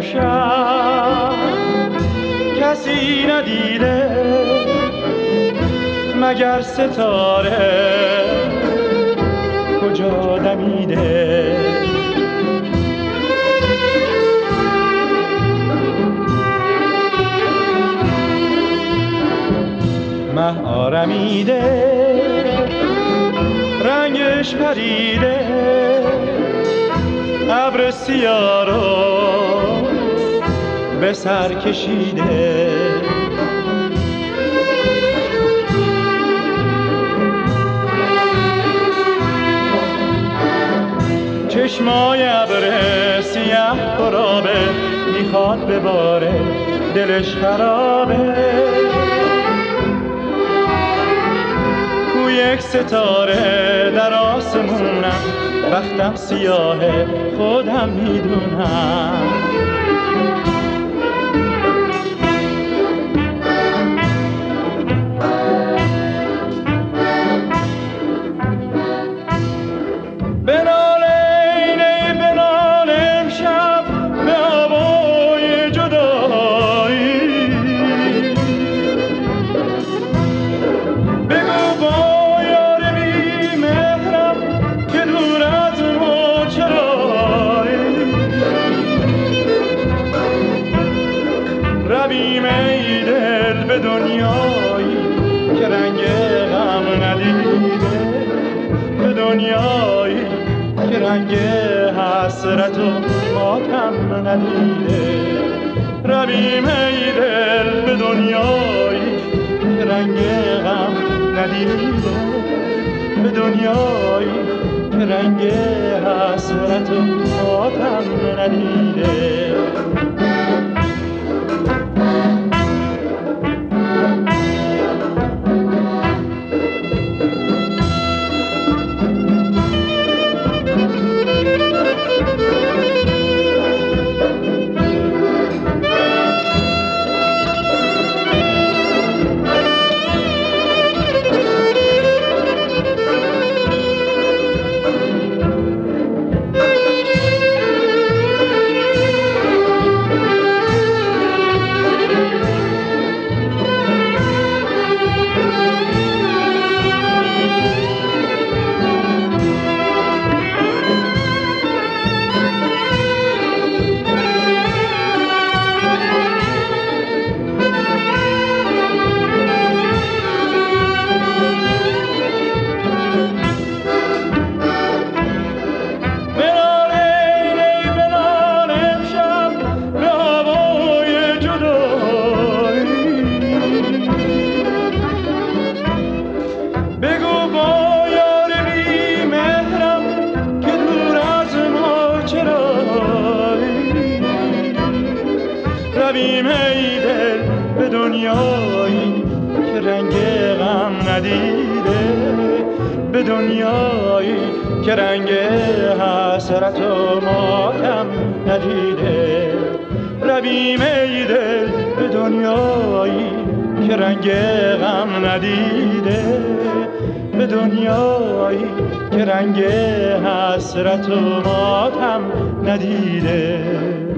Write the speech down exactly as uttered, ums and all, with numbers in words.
امشب کسی ندیده مگر ستاره کجا دمیده. مه آرمیده رنگش پریده ابر سیاه رو به سر کشیده. چشمای ابر سیاه پرابه میخواد بباره دلش خرابه. کو یک ستاره در آسمونم بختم سیاهه خودم میدونم. رویم ای دل به دنیایی که رنگ غم ندیده، به دنیایی که رنگ حسرت و ماتم ندیده. رویم ای دل به دنیایی که رنگ غم ندیده، به دنیایی که رنگ حسرت و ماتم ندیده. رویم ای دل به دنیایی که رنگ غم ندیده، به دنیایی که رنگ حسرت و ماتم ندیده. رویم ای دل به دنیایی که رنگ غم ندیده، به دنیایی که رنگ حسرت و ماتم ندیده.